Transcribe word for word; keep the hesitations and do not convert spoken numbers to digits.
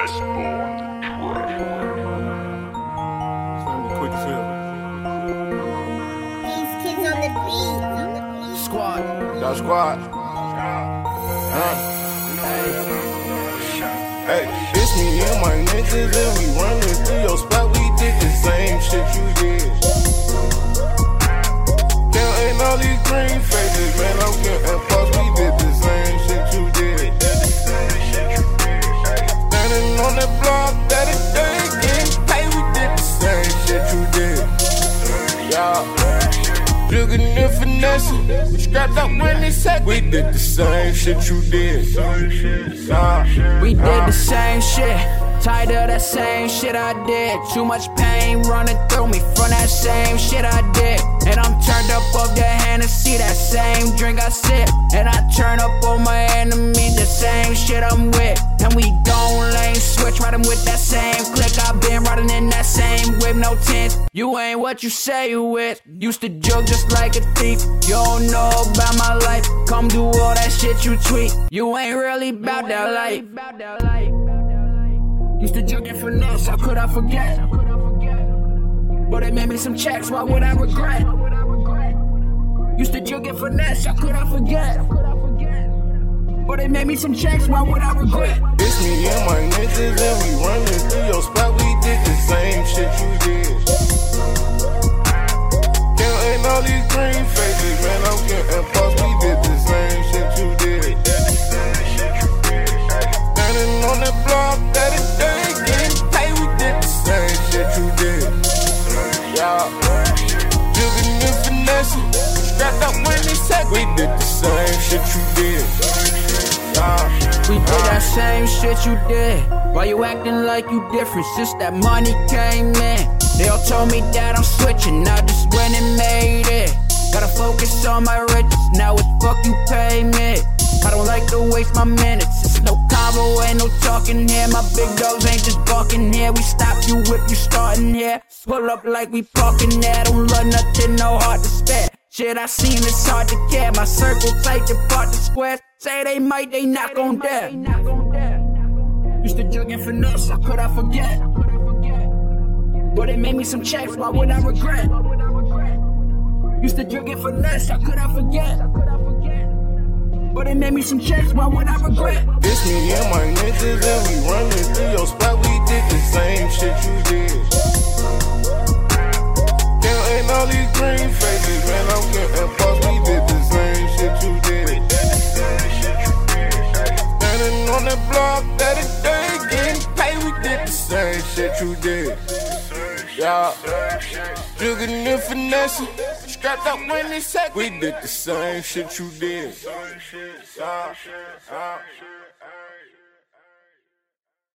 Quick as hell. These kids on the beat. Squad. Y'all squad. Huh? Hey, it's me and my niggas and we running through your spot. We did the same shit you did. Counting all these green faces, man. I'm getting past. We did the same shit you did. Standing on that block that it day getting paid. We did the same shit you did. Y'all. Jugging and finessing, we scrapped up when they said we did the same shit you did. Nah, we did the same shit, tired of that same shit I did. Too much pain running through me from that same shit I did. And I'm turned up off the Hennessy, that same drink I sip. And I turn up on my enemies, the same shit I'm with. And we gon' lane switch, riding with that same click. I've been riding in that same whip, no tints. You ain't what you say you with. Used to joke just like a thief. You don't know about my life. Come do all that shit you tweet. You ain't really about that life. Used to joke and finesse, how could I forget? But it made me some checks, why would I regret? Used to joke and finesse, how could I forget? But it made me some checks, why would I regret? It's me and my niggas and we running through your spot. We did the same shit you did. Counting all these green faces, man. I'm getting past. We did the same shit you did. Standing on that block that it day getting paid. We did the same shit you did. Y'all. Jugging and finessing, strapped up when they said we did the same shit you did. We did that same shit you did. Why you acting like you different since that money came in? They all told me that I'm switching, I just went and made it. Gotta focus on my riches, now it's fuck you pay me. I don't like to waste my minutes, it's no convo, ain't no talking here. My big dogs ain't just barking here. We stop you if you starting here. Pull up like we parking there, don't love nothing, no heart to spare. Shit I seen, it's hard to care. My circle tight to part the squares. Say they might, they not gon' dare. Used to jug and finesse, how could I forget? But it made me some checks, why would I regret? Used to jug and finesse, how could I forget? But it made me some checks, why would I regret? It's me and my niggas and we running through your spot. We did the same shit you did. Counting all these green faces, man. I'm getting past. We did the same shit you did. Standing on that block that it day getting paid. We did the same shit you did. Y'all. Jugging and finessing, scrapped up when they said we did the same shit you did. Y'all.